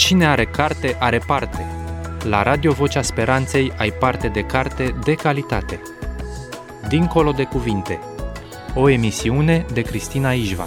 Cine are carte, are parte. La Radio Vocea Speranței ai parte de carte de calitate. Dincolo de cuvinte. O emisiune de Cristina Ișvan.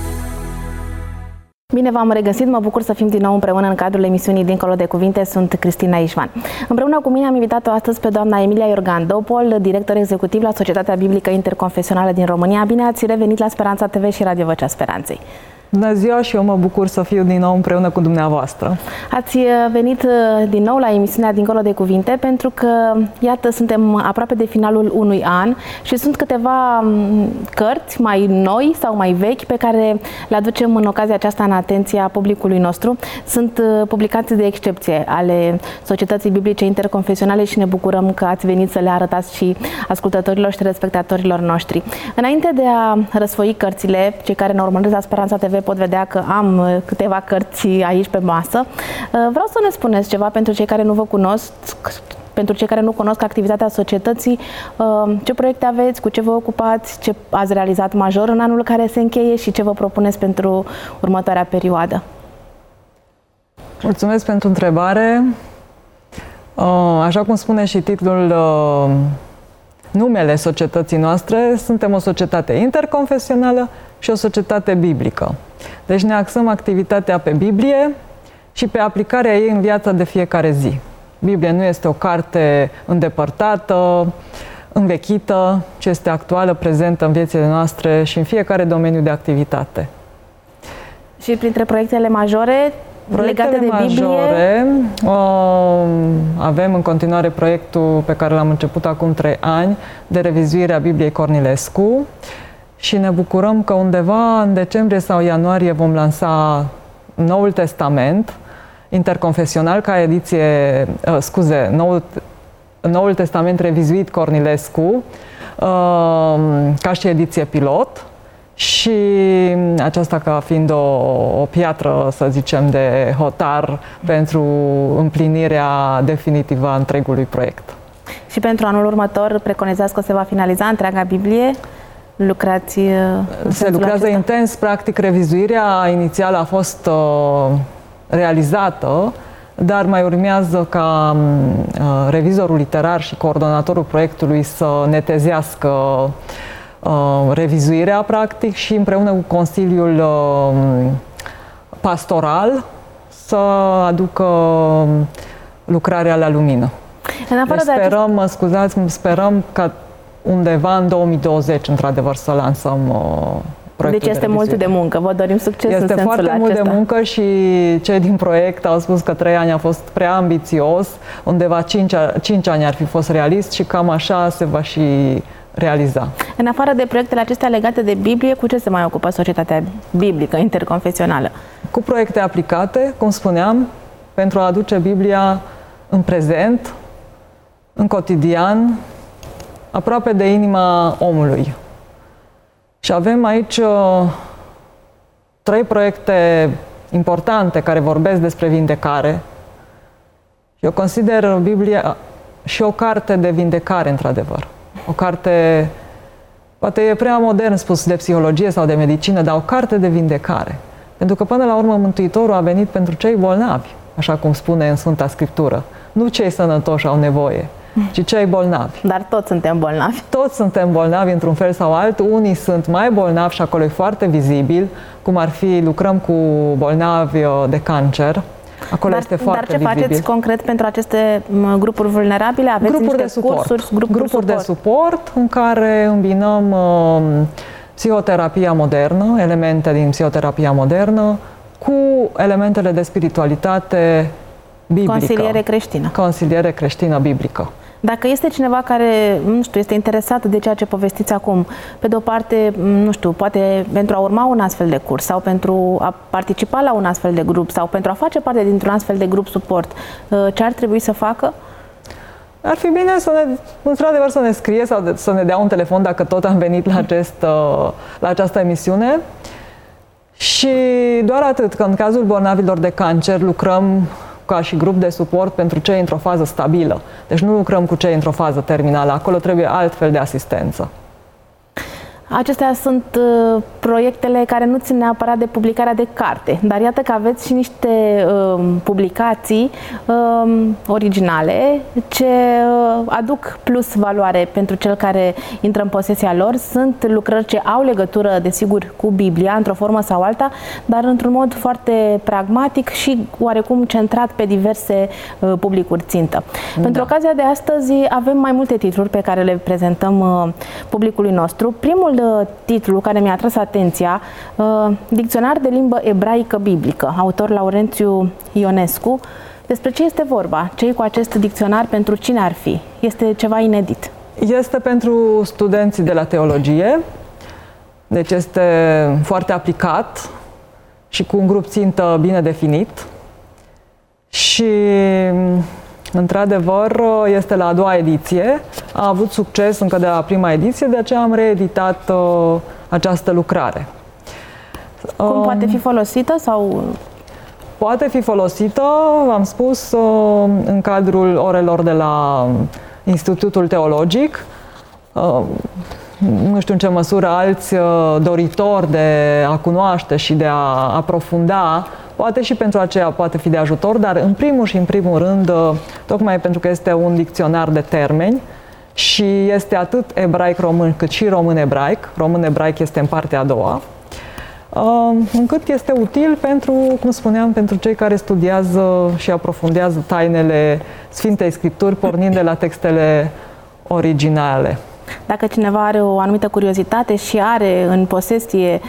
Bine v-am regăsit, mă bucur să fim din nou împreună în cadrul emisiunii Dincolo de Cuvinte. Sunt Cristina Ișvan. Împreună cu mine am invitat-o astăzi pe doamna Emilia Iorgan Dopol, director executiv la Societatea Biblică Interconfesională din România. Bine ați revenit la Speranța TV și Radio Vocea Speranței. Bună ziua și eu mă bucur să fiu din nou împreună cu dumneavoastră. Ați venit din nou la emisiunea Dincolo de Cuvinte pentru că, iată, suntem aproape de finalul unui an și sunt câteva cărți mai noi sau mai vechi pe care le aducem în ocazia aceasta în atenția publicului nostru. Sunt publicații de excepție ale Societății Biblice Interconfesionale și ne bucurăm că ați venit să le arătați și ascultătorilor și telespectatorilor noștri. Înainte de a răsfoi cărțile, cei care ne urmăresc la Speranța TV pot vedea că am câteva cărți aici pe masă. Vreau să ne spuneți ceva pentru cei care nu vă cunosc, pentru cei care nu cunosc activitatea societății, ce proiecte aveți, cu ce vă ocupați, ce ați realizat major în anul care se încheie și ce vă propuneți pentru următoarea perioadă. Mulțumesc pentru întrebare. Așa cum spune și titlul, numele societății noastre, suntem o societate interconfesională și o societate biblică. Deci ne axăm activitatea pe Biblie și pe aplicarea ei în viața de fiecare zi. Biblia nu este o carte îndepărtată, învechită, ci este actuală, prezentă în viețile noastre și în fiecare domeniu de activitate. Și printre proiectele majore legate de Biblie? Avem în continuare proiectul pe care l-am început acum 3 ani de revizuire a Bibliei Cornilescu și ne bucurăm că undeva în decembrie sau ianuarie vom lansa Noul Testament interconfesional ca ediție, Noul Testament revizuit Cornilescu ca și ediție pilot. Și aceasta ca fiind o piatră, să zicem, de hotar pentru împlinirea definitivă a întregului proiect. Și pentru anul următor preconizați că se va finaliza întreaga Biblie? Se lucrează intens, practic revizuirea inițială a fost realizată, dar mai urmează ca revizorul literar și coordonatorul proiectului să netezească revizuirea, practic, și împreună cu Consiliul Pastoral să aducă lucrarea la lumină. Sperăm ca undeva în 2020, într-adevăr, să lansăm proiectul. Deci este mult de muncă. Vă dorim succes în sensul acesta. Este foarte mult de muncă și cei din proiect au spus că 3 ani a fost prea ambițios, undeva 5 ani ar fi fost realist și cam așa se va și realiza. În afară de proiectele acestea legate de Biblie, cu ce se mai ocupă Societatea Biblică Interconfesională? Cu proiecte aplicate, cum spuneam, pentru a aduce Biblia în prezent, în cotidian, aproape de inima omului. Și avem aici 3 proiecte importante care vorbesc despre vindecare. Eu consider Biblia și o carte de vindecare, într-adevăr. O carte, poate e prea modern spus de psihologie sau de medicină, dar o carte de vindecare. Pentru că până la urmă Mântuitorul a venit pentru cei bolnavi, așa cum spune în Sfânta Scriptură. Nu cei sănătoși au nevoie, ci cei bolnavi. Dar toți suntem bolnavi. Toți suntem bolnavi într-un fel sau altul. Unii sunt mai bolnavi și acolo e foarte vizibil, cum ar fi lucrăm cu bolnavi de cancer. Acolo este foarte vizibil. Dar ce faceți concret pentru aceste grupuri vulnerabile? Aveți grupuri niște cursuri, grupuri de suport în care îmbinăm psihoterapia modernă, elemente din psihoterapia modernă, cu elementele de spiritualitate biblică. Consiliere creștină. Consiliere creștină biblică. Dacă este cineva care, nu știu, este interesat de ceea ce povestiți acum, pe de o parte, nu știu, poate pentru a urma un astfel de curs sau pentru a participa la un astfel de grup sau pentru a face parte dintr-un astfel de grup suport, ce ar trebui să facă? Ar fi bine într-adevăr, să ne scrie sau să ne dea un telefon dacă tot am venit la această emisiune. Și doar atât, că în cazul bolnavilor de cancer lucrăm ca și grup de suport pentru cei într-o fază stabilă. Deci nu lucrăm cu cei într-o fază terminală. Acolo trebuie altfel de asistență. Acestea sunt proiectele care nu țin neapărat de publicarea de carte, dar iată că aveți și niște publicații originale ce aduc plus valoare pentru cel care intră în posesia lor. Sunt lucrări ce au legătură, desigur, cu Biblia, într-o formă sau alta, dar într-un mod foarte pragmatic și oarecum centrat pe diverse publicuri țintă. Da. Pentru ocazia de astăzi avem mai multe titluri pe care le prezentăm publicului nostru. Primul titlu care mi-a atras atenția, Dicționar de limbă ebraică biblică, autor Laurențiu Ionescu. Despre ce este vorba? Ce e cu acest dicționar? Pentru cine ar fi? Este ceva inedit. Este pentru studenții de la teologie, deci este foarte aplicat și cu un grup țintă bine definit și într-adevăr este la a doua ediție, a avut succes încă de la prima ediție, de aceea am reeditat această lucrare. Cum poate fi folosită sau... Poate fi folosită, am spus, în cadrul orelor de la Institutul Teologic. Nu știu în ce măsură alți doritori de a cunoaște și de a aprofunda, poate și pentru aceea poate fi de ajutor, dar în primul rând, tocmai pentru că este un dicționar de termeni și este atât ebraic-român cât și român-ebraic, român-ebraic este în partea a doua, încât este util pentru, cum spuneam, pentru cei care studiază și aprofundează tainele Sfintei Scripturi, pornind de la textele originale. Dacă cineva are o anumită curiozitate și are în posesie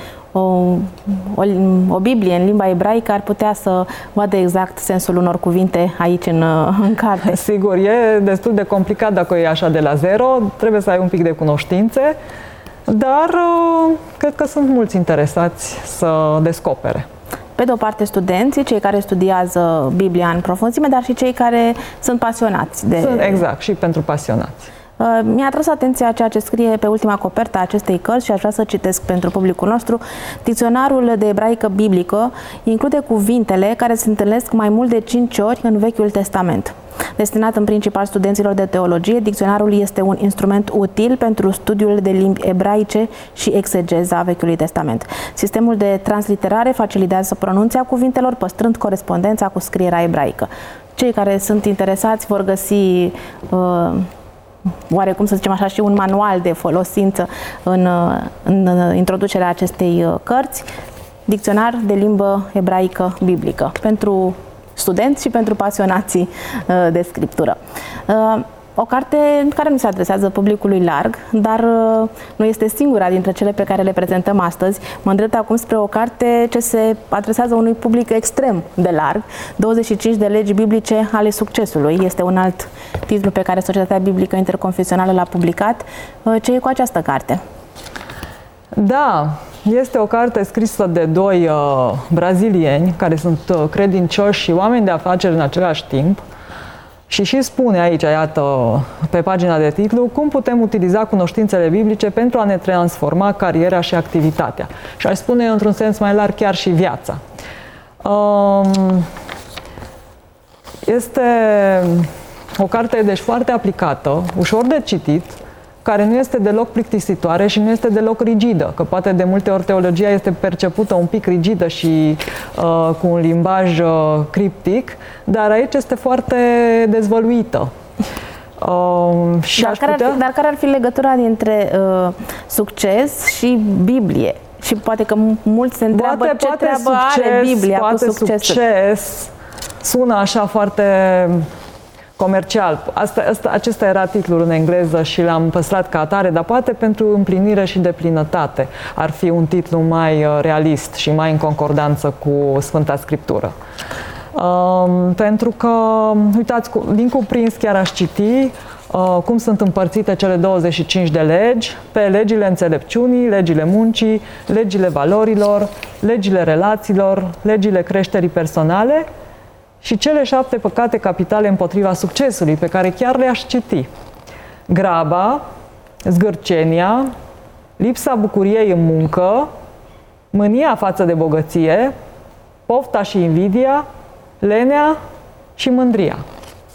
o Biblie în limba ebraică, ar putea să vadă exact sensul unor cuvinte aici în carte. Sigur, e destul de complicat dacă e așa de la zero, trebuie să ai un pic de cunoștințe, dar cred că sunt mulți interesați să descopere. Pe de o parte studenții, cei care studiază Biblia în profunzime, dar și cei care sunt pasionați de... Exact, și pentru pasionați. Mi-a atras atenția ceea ce scrie pe ultima copertă a acestei cărți și aș vrea să citesc pentru publicul nostru. Dicționarul de ebraică biblică include cuvintele care se întâlnesc mai mult de 5 ori în Vechiul Testament. Destinat în principal studenților de teologie, dicționarul este un instrument util pentru studiul de limbi ebraice și exegeza Vechiului Testament. Sistemul de transliterare facilitează pronunția cuvintelor, păstrând corespondența cu scrierea ebraică. Cei care sunt interesați vor găsi oarecum, să zicem așa, și un manual de folosință în introducerea acestei cărți, Dicționar de limbă ebraică biblică, pentru studenți și pentru pasionații de scriptură. O carte care nu se adresează publicului larg, dar nu este singura dintre cele pe care le prezentăm astăzi. Mă îndrept acum spre o carte ce se adresează unui public extrem de larg, 25 de legi biblice ale succesului. Este un alt titlu pe care Societatea Biblică Interconfesională l-a publicat. Ce e cu această carte? Da, este o carte scrisă de doi brazilieni care sunt credincioși și oameni de afaceri în același timp. Și spune aici, iată, pe pagina de titlu, cum putem utiliza cunoștințele biblice pentru a ne transforma cariera și activitatea. Și aș spune, într-un sens mai larg, chiar și viața. Este o carte, deci, foarte aplicată, ușor de citit, care nu este deloc plictisitoare și nu este deloc rigidă, că poate de multe ori teologia este percepută un pic rigidă și cu un limbaj criptic, dar aici este foarte dezvăluită. Dar care ar fi legătura dintre succes și Biblie? Și poate că mulți se întreabă ce treabă are Biblia cu succesul. Succes sună așa foarte comercial. Acesta era titlul în engleză și l-am păstrat ca atare, dar poate pentru împlinire și deplinătate ar fi un titlu mai realist și mai în concordanță cu Sfânta Scriptură. Pentru că, uitați, din cuprins chiar aș citi cum sunt împărțite cele 25 de legi pe legile înțelepciunii, legile muncii, legile valorilor, legile relațiilor, legile creșterii personale și cele 7 păcate capitale împotriva succesului, pe care chiar le-aș citi. Graba, zgârcenia, lipsa bucuriei în muncă, mânia față de bogăție, pofta și invidia, lenea și mândria.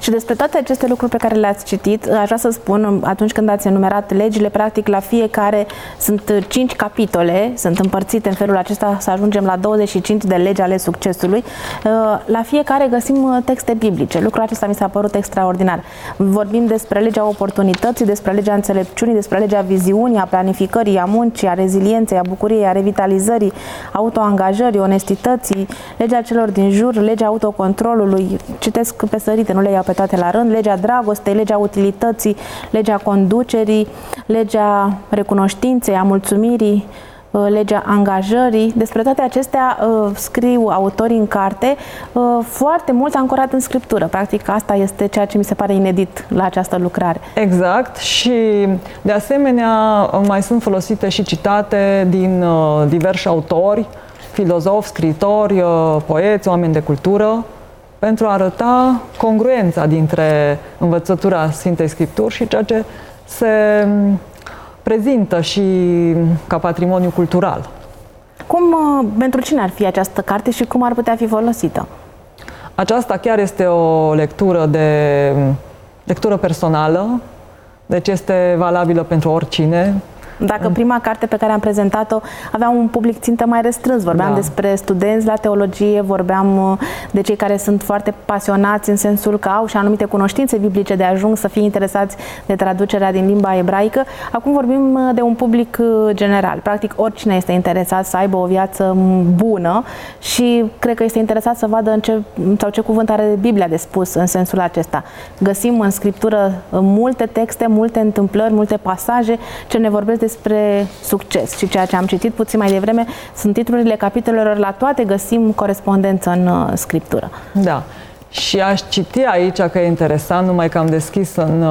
Și despre toate aceste lucruri pe care le-ați citit, aș vrea să spun, atunci când ați enumerat legile, practic la fiecare sunt 5 capitole, sunt împărțite în felul acesta, să ajungem la 25 de legi ale succesului. La fiecare găsim texte biblice. Lucrul acesta mi s-a părut extraordinar. Vorbim despre legea oportunității, despre legea înțelepciunii, despre legea viziunii, a planificării, a muncii, a rezilienței, a bucuriei, a revitalizării, autoangajării, onestității, legea celor din jur, legea autocontrolului, citesc pe sărite, nu le iau pe toate la rând, legea dragostei, legea utilității, legea conducerii, legea recunoștinței, a mulțumirii, legea angajării. Despre toate acestea scriu autorii în carte, foarte mult ancorat în Scriptură. Practic asta este ceea ce mi se pare inedit la această lucrare. Exact, și de asemenea mai sunt folosite și citate din diversi autori, filozofi, scriitori, poeți, oameni de cultură, pentru a arăta congruența dintre învățătura Sfintei Scripturi și ceea ce se prezintă și ca patrimoniu cultural. Pentru cine ar fi această carte și cum ar putea fi folosită? Aceasta chiar este o lectură personală, deci este valabilă pentru oricine. Dacă prima carte pe care am prezentat-o avea un public țintă mai restrâns, vorbeam despre studenți la teologie, vorbeam de cei care sunt foarte pasionați în sensul că au și anumite cunoștințe biblice de ajung să fie interesați de traducerea din limba ebraică. Acum vorbim de un public general. Practic oricine este interesat să aibă o viață bună și cred că este interesat să vadă ce cuvânt are Biblia de spus în sensul acesta. Găsim în Scriptură multe texte, multe întâmplări, multe pasaje ce ne vorbesc despre succes și ceea ce am citit puțin mai devreme sunt titlurile capitolelor, la toate găsim corespondență în Scriptură. Da. Și aș citi aici, că e interesant, numai că am deschis în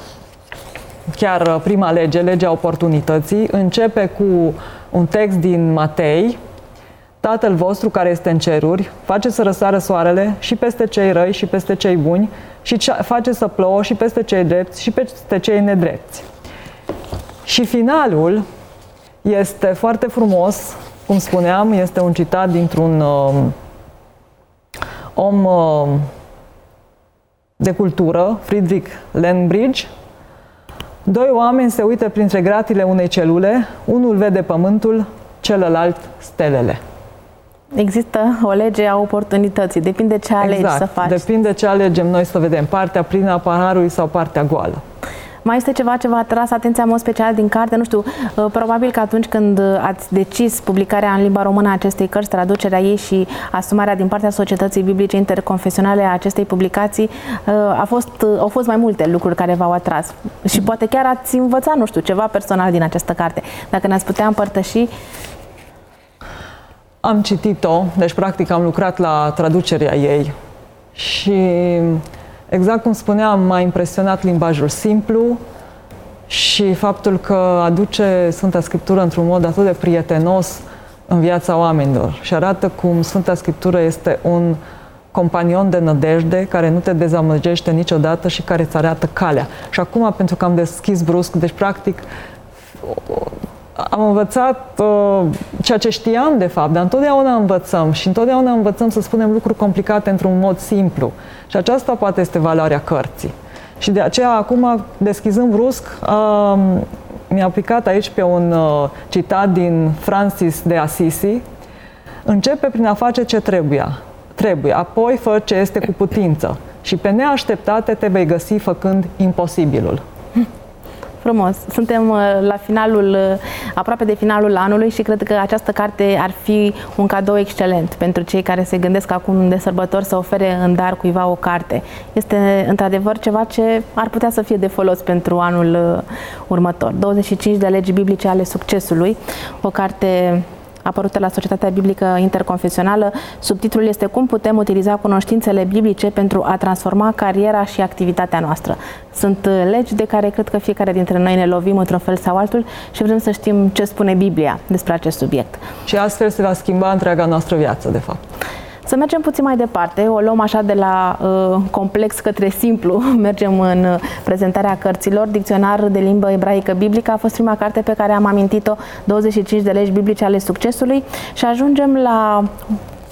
chiar prima lege, legea oportunității, începe cu un text din Matei: Tatăl vostru care este în ceruri face să răsară soarele și peste cei răi și peste cei buni și face să plouă și peste cei drepți și peste cei nedrepți. Și finalul este foarte frumos, cum spuneam, este un citat dintr-un om de cultură, Friedrich Lenbridge. Doi oameni se uită printre gratile unei celule, unul vede pământul, celălalt stelele. Există o lege a oportunității, depinde ce alegi să faci. Depinde ce alegem noi să vedem, partea plină a paharului sau partea goală. Mai este ceva ce v-a atras atenția în mod special din carte? Nu știu, probabil că atunci când ați decis publicarea în limba română a acestei cărți, traducerea ei și asumarea din partea Societății Biblice Interconfesionale a acestei publicații, au fost mai multe lucruri care v-au atras. Și poate chiar ați învățat, nu știu, ceva personal din această carte. Dacă ne-ați putea împărtăși. Am citit-o, deci practic am lucrat la traducerea ei și exact cum spuneam, m-a impresionat limbajul simplu și faptul că aduce Sfânta Scriptură într-un mod atât de prietenos în viața oamenilor și arată cum Sfânta Scriptură este un companion de nădejde care nu te dezamăgește niciodată și care îți arată calea. Și acum, pentru că am deschis brusc, deci practic am învățat ceea ce știam de fapt, dar întotdeauna învățăm și întotdeauna învățăm să spunem lucruri complicate într-un mod simplu. Și aceasta poate este valoarea cărții. Și de aceea acum, deschizând brusc, mi-a aplicat aici pe un citat din Francis de Assisi: începe prin a face ce trebuie, apoi fă ce este cu putință și pe neașteptate te vei găsi făcând imposibilul. Frumos. Suntem la finalul, aproape de finalul anului și cred că această carte ar fi un cadou excelent pentru cei care se gândesc acum de sărbători să ofere în dar cuiva o carte. Este într-adevăr ceva ce ar putea să fie de folos pentru anul următor. 25 de legi biblice ale succesului, o carte apărută la Societatea Biblică Interconfesională. Subtitlul este Cum putem utiliza cunoștințele biblice pentru a transforma cariera și activitatea noastră. Sunt legi de care cred că fiecare dintre noi ne lovim într-un fel sau altul și vrem să știm ce spune Biblia despre acest subiect. Și astfel se va schimba întreaga noastră viață, de fapt. Să mergem puțin mai departe, o luăm așa de la complex către simplu, mergem în prezentarea cărților. Dicționar de limbă ebraică biblică a fost prima carte pe care am amintit-o, 25 de legi biblice ale succesului, și ajungem la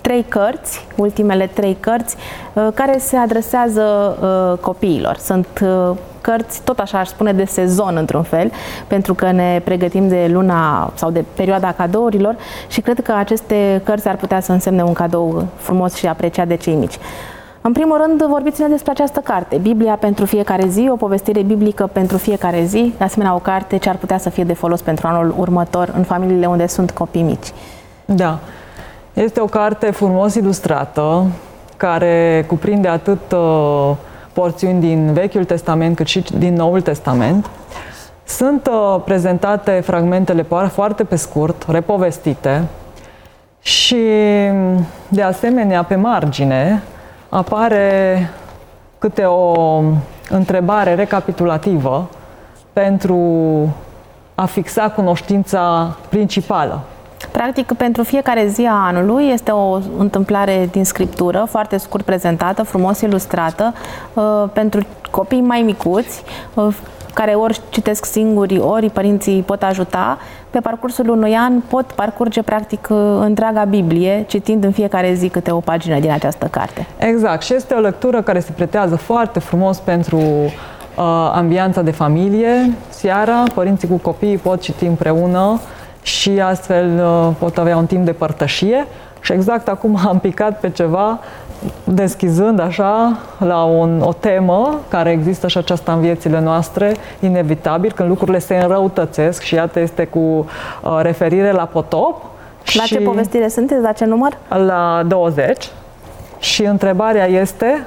3 cărți, ultimele 3 cărți, care se adresează copiilor. Sunt cărți, tot așa aș spune, de sezon într-un fel, pentru că ne pregătim de luna sau de perioada cadourilor și cred că aceste cărți ar putea să însemne un cadou frumos și apreciat de cei mici. În primul rând, vorbiți-ne despre această carte, Biblia pentru fiecare zi, o povestire biblică pentru fiecare zi, de asemenea o carte ce ar putea să fie de folos pentru anul următor în familiile unde sunt copii mici. Da, este o carte frumos ilustrată, care cuprinde atât porțiuni din Vechiul Testament cât și din Noul Testament. Sunt prezentate fragmentele foarte pe scurt, repovestite și, de asemenea, pe margine apare câte o întrebare recapitulativă pentru a fixa cunoștința principală. Practic, pentru fiecare zi a anului este o întâmplare din Scriptură, foarte scurt prezentată, frumos ilustrată, pentru copii mai micuți, care ori citesc singuri, ori părinții pot ajuta. Pe parcursul unui an pot parcurge practic întreaga Biblie, citind în fiecare zi câte o pagină din această carte. Exact, și este o lectură care se pretează foarte frumos pentru ambianța de familie. Seara, părinții cu copiii pot citi împreună și astfel pot avea un timp de părtășie. Și exact acum am picat pe ceva, deschizând așa la o temă care există și aceasta în viețile noastre, inevitabil, când lucrurile se înrăutățesc și iată este cu referire la potop. La ce povestire sunteți? La ce număr? La 20. Și întrebarea este,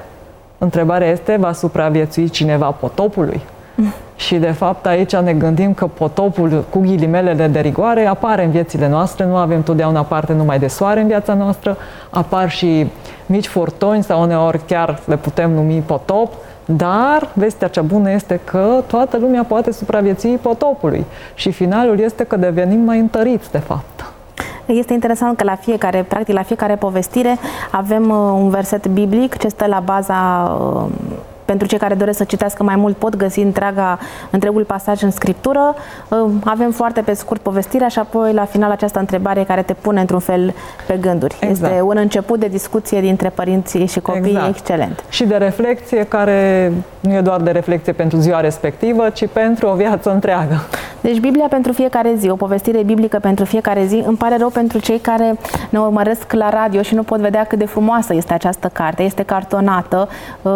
va supraviețui cineva potopului? Și de fapt aici ne gândim că potopul, cu ghilimelele de rigoare, apare în viețile noastre, nu avem totdeauna parte numai de soare în viața noastră, apar și mici furtuni sau uneori chiar le putem numi potop, dar vestea cea bună este că toată lumea poate supraviețui potopului și finalul este că devenim mai întăriți de fapt. Este interesant că practic la fiecare povestire avem un verset biblic ce stă la baza. Pentru cei care doresc să citească mai mult pot găsi întregul pasaj în Scriptură. Avem foarte pe scurt povestirea și apoi la final această întrebare care te pune într-un fel pe gânduri. Exact. Este un început de discuție dintre părinții și copii excelent. Și de reflexie care nu e doar de reflexie pentru ziua respectivă, ci pentru o viață întreagă. Deci Biblia pentru fiecare zi, o povestire biblică pentru fiecare zi. Îmi pare rău pentru cei care ne urmăresc la radio și nu pot vedea cât de frumoasă este această carte. Este cartonată,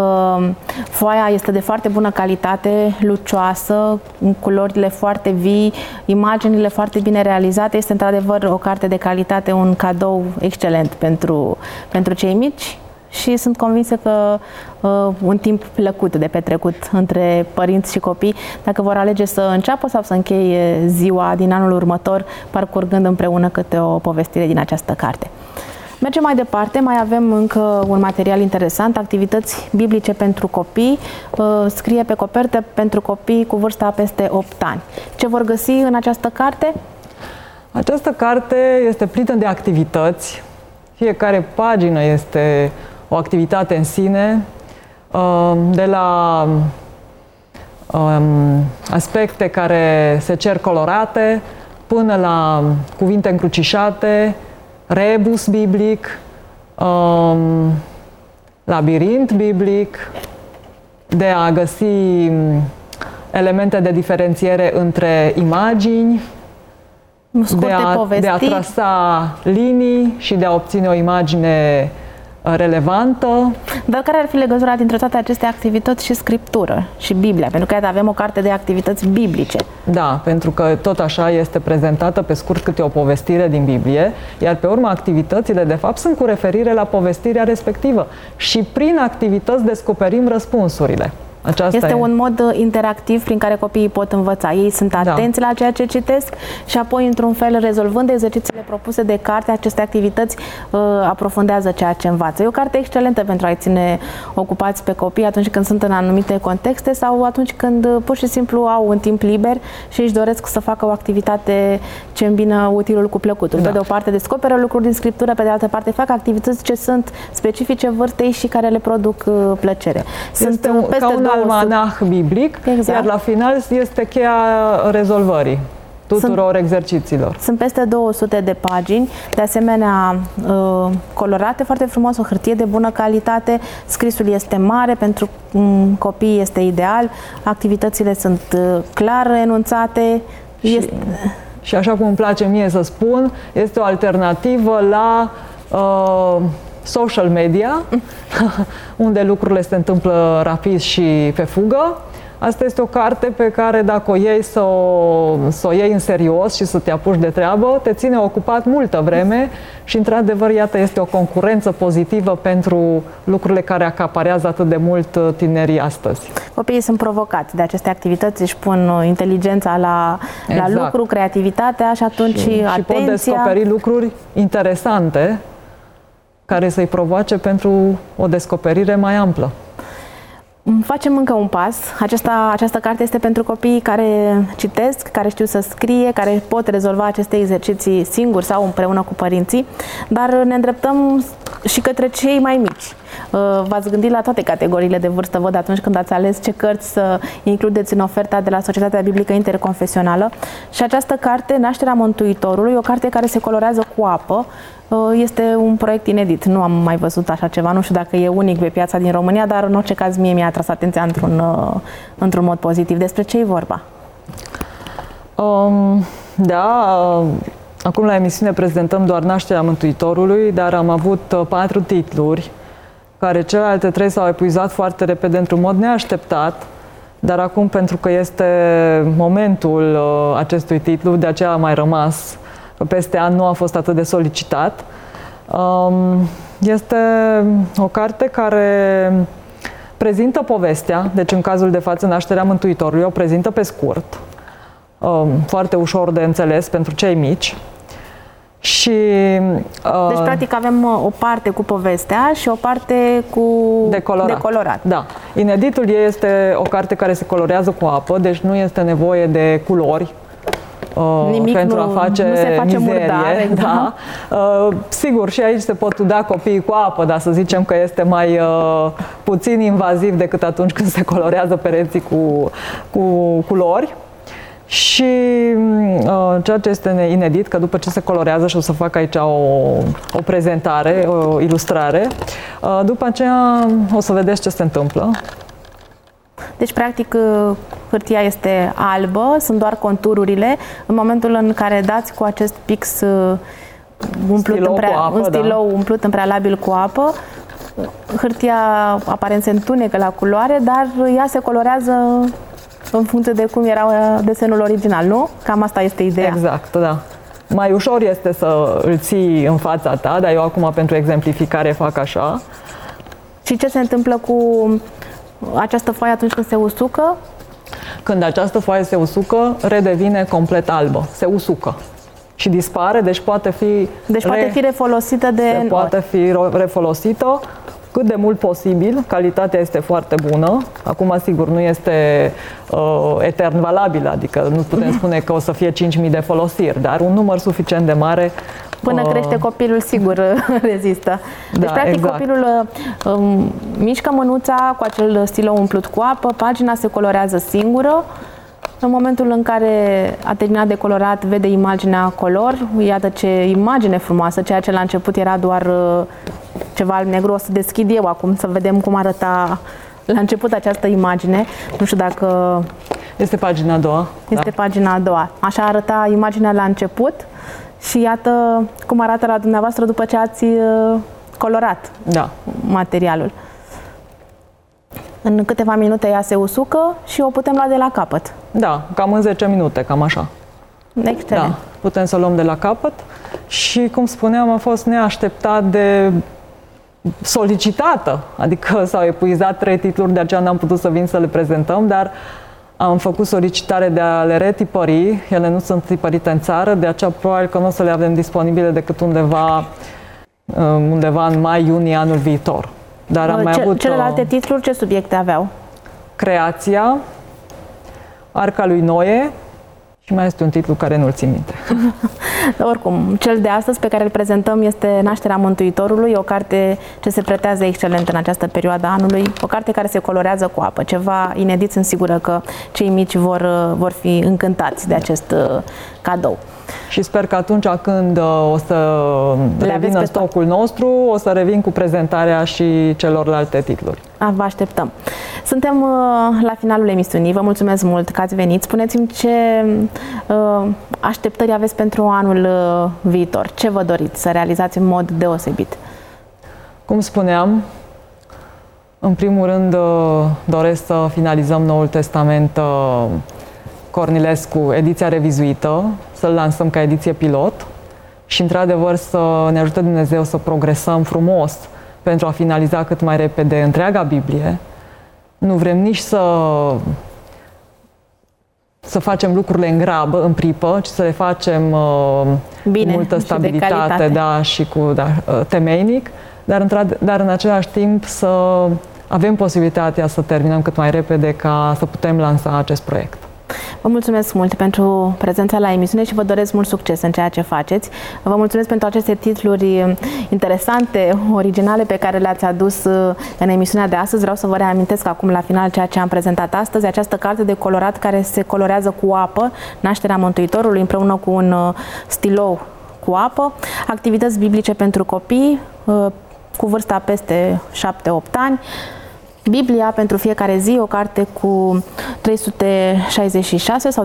foaia este de foarte bună calitate, lucioasă, culorile foarte vii, imaginile foarte bine realizate. Este într-adevăr o carte de calitate, un cadou excelent pentru cei mici. Și sunt convinsă că un timp plăcut de petrecut între părinți și copii, dacă vor alege să înceapă sau să încheie ziua din anul următor, parcurgând împreună câte o povestire din această carte. Mergem mai departe, mai avem încă un material interesant, activități biblice pentru copii, scrie pe copertă pentru copii cu vârsta peste 8 ani. Ce vor găsi în această carte? Această carte este plină de activități, fiecare pagină este o activitate în sine, de la aspecte care se cer colorate, până la cuvinte încrucișate, rebus biblic, labirint biblic, de a găsi elemente de diferențiere între imagini, de a trasa linii și de a obține o imagine relevantă. Dar care ar fi legătura dintre toate aceste activități și Scriptură și Biblia? Pentru că avem o carte de activități biblice. Da, pentru că tot așa este prezentată pe scurt câte o povestire din Biblie, iar pe urmă activitățile de fapt sunt cu referire la povestirea respectivă și prin activități descoperim răspunsurile. Este un mod interactiv prin care copiii pot învăța. Ei sunt atenți la ceea ce citesc și apoi, într-un fel, rezolvând exercițiile propuse de carte, aceste activități aprofundează ceea ce învață. E o carte excelentă pentru a-i ține ocupați pe copii atunci când sunt în anumite contexte sau atunci când pur și simplu au un timp liber și își doresc să facă o activitate ce îmbină utilul cu plăcutul. Pe de o parte descoperă lucruri din Scriptură, pe de altă parte fac activități ce sunt specifice vârstei și care le produc plăcere. Sunt peste un almanah biblic, iar la final este cheia rezolvării. tuturor exercițiilor. Sunt peste 200 de pagini, de asemenea colorate foarte frumos, o hârtie de bună calitate, scrisul este mare, pentru copii este ideal, activitățile sunt clar enunțate. Și așa cum îmi place mie să spun, este o alternativă la social media, unde lucrurile se întâmplă rapid și pe fugă. Asta este o carte pe care dacă o iei să o iei în serios și să te apuci de treabă, te ține ocupat multă vreme și, într-adevăr, iată, este o concurență pozitivă pentru lucrurile care acaparează atât de mult tinerii astăzi. Copiii sunt provocați de aceste activități, își pun inteligența la lucru, creativitatea și atunci atenția. Și pot descoperi lucruri interesante care să-i provoace pentru o descoperire mai amplă. Facem încă un pas. Această carte este pentru copiii care citesc, care știu să scrie, care pot rezolva aceste exerciții singuri sau împreună cu părinții, dar ne îndreptăm și către cei mai mici. V-ați gândit la toate categoriile de vârstă, văd, atunci când ați ales ce cărți să includeți în oferta de la Societatea Biblică Interconfesională. Și această carte, Nașterea Mântuitorului, o carte care se colorează cu apă, este un proiect inedit. Nu am mai văzut așa ceva, nu știu dacă e unic pe piața din România, dar în orice caz mie mi-a atras atenția într-un mod pozitiv. Despre ce e vorba? Acum la emisiune prezentăm doar Nașterea Mântuitorului, dar am avut 4 titluri, care celelalte 3 s-au epuizat foarte repede într-un mod neașteptat, dar acum, pentru că este momentul acestui titlu, de aceea a mai rămas, peste an nu a fost atât de solicitat. Este o carte care prezintă povestea, deci în cazul de față Nașterea Mântuitorului o prezintă pe scurt, foarte ușor de înțeles pentru cei mici. Și, deci, practic, avem o parte cu povestea și o parte cu decolorat. Da. Ineditul ei este o carte care se colorează cu apă, deci nu este nevoie de culori pentru a face mizerie. Murdare, da. Sigur, și aici se pot uda copiii cu apă, dar să zicem că este mai puțin invaziv decât atunci când se colorează pereții cu culori. Și ceea ce este inedit, că după ce se colorează, și o să fac aici o prezentare, o ilustrare, după aceea o să vedeți ce se întâmplă. Deci, practic, hârtia este albă, sunt doar contururile. În momentul în care dați cu acest pix umplut în prealabil cu apă, hârtia aparent se întunecă la culoare, dar ea se colorează în funcție de cum era desenul original, nu? Cam asta este ideea. Exact, da. Mai ușor este să îl ții în fața ta, dar eu acum pentru exemplificare fac așa. Și ce se întâmplă cu această foaie atunci când se usucă? Când această foaie se usucă, redevine complet albă. Se usucă și dispare, deci poate fi refolosită poate fi refolosită cât de mult posibil. Calitatea este foarte bună. Acum, sigur, nu este etern valabilă, adică nu putem spune că o să fie 5.000 de folosiri, dar un număr suficient de mare. Până crește copilul, sigur rezistă. Deci, da, practic, exact. Copilul mișcă mânuța cu acel stilou umplut cu apă, pagina se colorează singură. În momentul în care a terminat de colorat, vede imaginea color. Iată ce imagine frumoasă, ceea ce la început era doar ceva alb-negru. O să deschid eu acum să vedem cum arăta la început această imagine. Nu știu dacă... Este pagina a doua. Este pagina a doua. Așa arăta imaginea la început și iată cum arată la dumneavoastră după ce ați colorat materialul. În câteva minute ea se usucă și o putem lua de la capăt. Da, cam în 10 minute, cam așa. Excelent. Da, putem să o luăm de la capăt și, cum spuneam, a fost neașteptat de solicitată. Adică s-au epuizat 3 titluri, de aceea n-am putut să vin să le prezentăm, dar am făcut solicitare de a le retipări. Ele nu sunt tipărite în țară, de aceea probabil că nu o să le avem disponibile decât undeva în mai-iunie anul viitor. Dar am mai avut celelalte titluri, ce subiecte aveau? Creația, Arca lui Noe Și mai este un titlu care nu-l țin minte. Oricum, cel de astăzi pe care îl prezentăm este Nașterea Mântuitorului, o carte ce se pretează excelent în această perioadă a anului, o carte care se colorează cu apă, ceva inedit, sunt sigură că cei mici vor fi încântați de acest cadou. Și sper că atunci când o să revină stocul nostru, o să revin cu prezentarea și celorlalte titluri. Vă așteptăm. Suntem la finalul emisiunii. Vă mulțumesc mult că ați venit. Spuneți-mi ce așteptări aveți pentru anul viitor. Ce vă doriți să realizați în mod deosebit? Cum spuneam, în primul rând doresc să finalizăm Noul Testament Cornilescu, ediția revizuită, să-l lansăm ca ediție pilot și, într-adevăr, să ne ajute Dumnezeu să progresăm frumos pentru a finaliza cât mai repede întreaga Biblie. Nu vrem nici să facem lucrurile în grabă, în pripă, ci să le facem bine, cu multă stabilitate, și cu temeinic, dar în același timp să avem posibilitatea să terminăm cât mai repede ca să putem lansa acest proiect. Vă mulțumesc mult pentru prezența la emisiune și vă doresc mult succes în ceea ce faceți. Vă mulțumesc pentru aceste titluri interesante, originale pe care le-ați adus în emisiunea de astăzi. Vreau să vă reamintesc acum la final ceea ce am prezentat astăzi, această carte de colorat care se colorează cu apă, Nașterea Mântuitorului, împreună cu un stilou cu apă, activități biblice pentru copii cu vârsta peste 7-8 ani, Biblia pentru fiecare zi, o carte cu 366 sau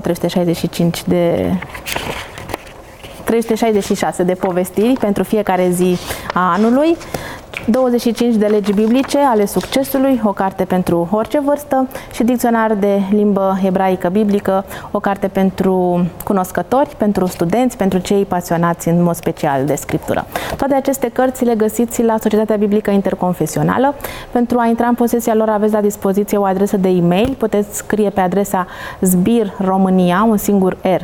366 de povestiri pentru fiecare zi a anului, 25 de legi biblice ale succesului, o carte pentru orice vârstă și dicționar de limbă ebraică biblică, o carte pentru cunoscători, pentru studenți, pentru cei pasionați în mod special de scriptură. Toate aceste cărți le găsiți la Societatea Biblică Interconfesională. Pentru a intra în posesia lor aveți la dispoziție o adresă de e-mail. Puteți scrie pe adresa sbirromânia, un singur R,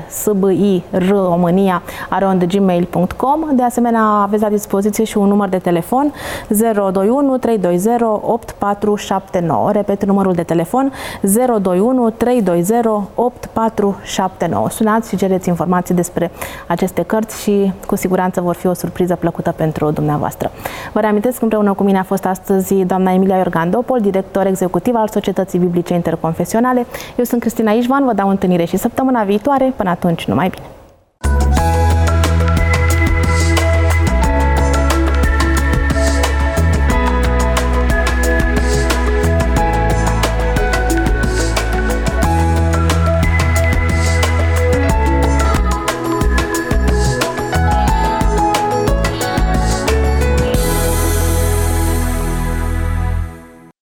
sbir-românia@gmail.com. De asemenea, aveți la dispoziție și un număr de telefon 021 320 8479. Repet numărul de telefon 021 320 8479. Sunați și cereți informații despre aceste cărți și cu siguranță vor fi o surpriză plăcută pentru dumneavoastră. Vă reamintesc că împreună cu mine a fost astăzi doamna Emilia Iorgandopol, director executiv al Societății Biblice Interconfesionale. Eu sunt Cristina Ișvan, vă dau întâlnire și săptămâna viitoare. Până atunci, numai bine!